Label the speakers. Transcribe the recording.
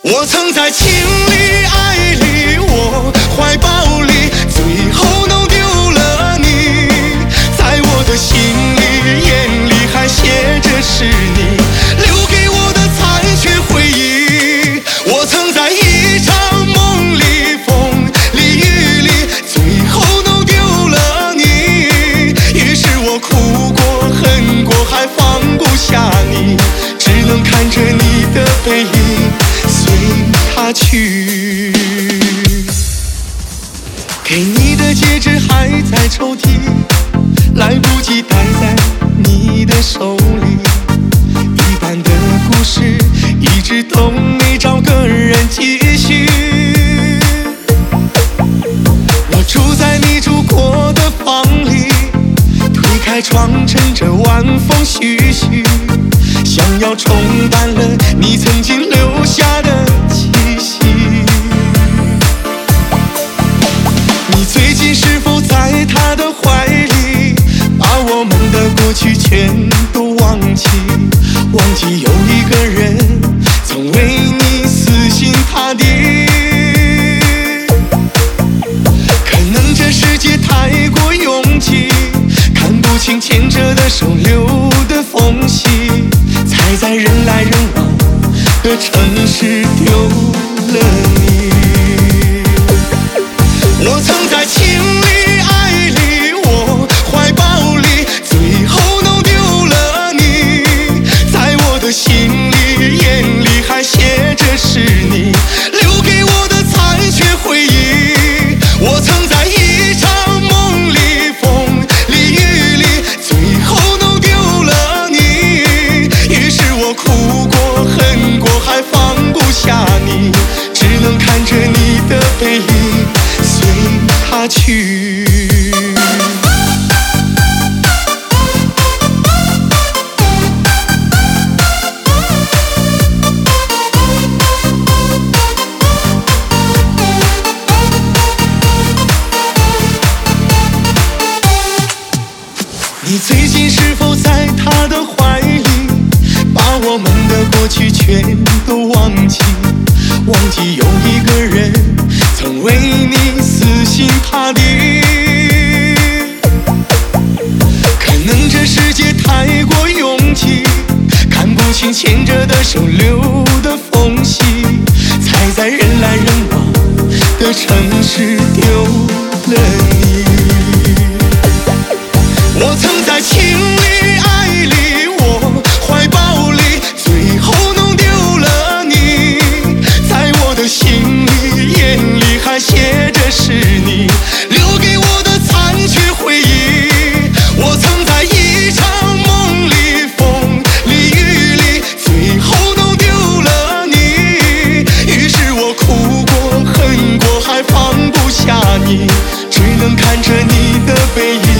Speaker 1: 我曾在情里爱里，我怀抱里，最后弄丢了你。在我的心里眼里还写着是你留给我的残缺回忆。我曾在一场梦里风里雨里，最后弄丢了你。于是我哭过恨过还放不下你，只能看着你的背影他去。给你的戒指还在抽屉，来不及戴在你的手里。一半的故事一直都没找个人继续。我住在你住过的房里，推开窗趁着晚风徐徐，想要冲淡了你曾经留下的气息。你最近是否在他的怀里，把我们的过去全都忘记，忘记有一个人曾为你死心塌地。可能这世界太过拥挤，看不清牵着的手留的缝隙，才在人来人往的城市丢了你。我曾在情里爱里，我怀抱里，最后弄丢了你。在我的心里眼里还写着是你留给我的残缺回忆。我曾在一场梦里风里雨里，最后弄丢了你。于是我哭过恨过还放不下你，只能看着你的背影随他去。你最近是否在他的怀里，把我们的过去全都忘记，忘记有一个人曾为你死心塌地。可能这世界太过拥挤，看不清牵着的手留的缝隙，才在人来人往的城市丢了你。我曾在情里爱里，我怀抱里，最后弄丢了你。在我的心里眼里还写着是你留给我的残缺回忆。我曾在一场梦里风里雨里，最后弄丢了你。于是我哭过恨过还放不下你，只能看着你的背影